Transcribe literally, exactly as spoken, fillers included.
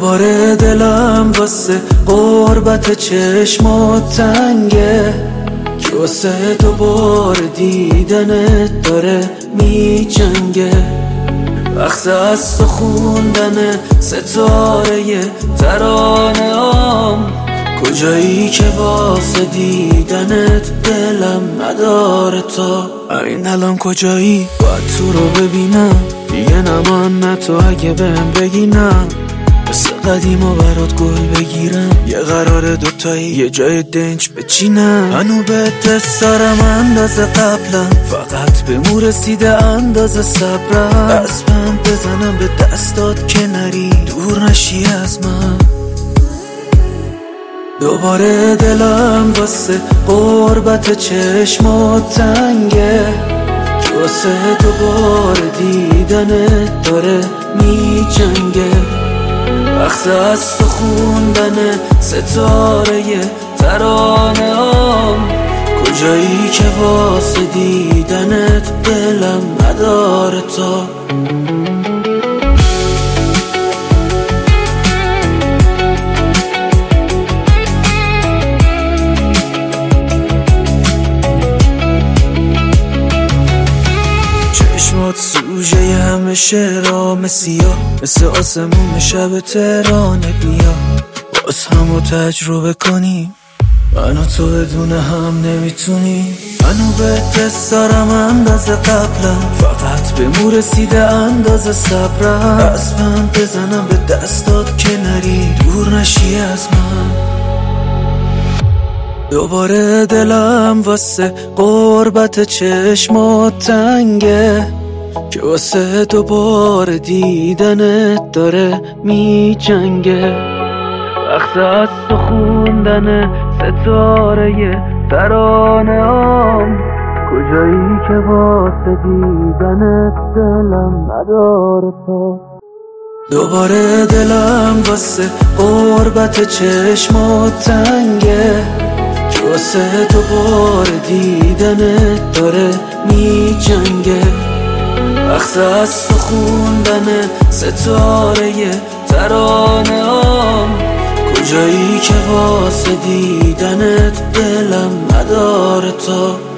دوباره دلم واسه غربت چشمات تنگه که واسه دوباره دیدنت داره می جنگه. وقت از تو خوندن ستاره ترانه هم، کجایی که واسه دیدنت دلم نداره تا این الان کجایی؟ باید تو رو ببینم دیگه، نمان نه تو اگه بهم بگی نه، مثل قدیم و برات گل بگیرم، یه قرار دوتایی یه جای دنج بچینم. هنو به دست دارم اندازه قبلم، فقط به مو رسیده اندازه صبرم. از من بزنم به دستات که نری دور نشی از من. دوباره دلم واسه غربت چشمات تنگه که واسه دوباره دیدنت داره می جنگه. وقت از تو خوندن ستاره ترانه هم، کجایی که واسه دیدنت دلم نداره تا چشمات سوژه همه شعرام سیاه، مثل آسمون شب تهرانه. بیا باز همو تجربه کنیم، من و تو بدون هم نمیتونیم. منو به دست دارم اندازه قبلم، فقط به مو رسیده اندازه صبرم. از من بزنم به دستات که نری دور نشی از من. دوباره دلم واسه غربت چشمات تنگه که واسه دوباره دیدنت داره می جنگه. وقت از تو خوندن ستاره ترانه هم، کجایی که واسه دیدنت دلم نداره تا دوباره دلم واسه غربت چشمات تنگه که واسه دوباره دیدنت داره می جنگه. وقت از تو خوندن ستاره ترانه هم، کجایی که واسه دیدنت دلم نداره تا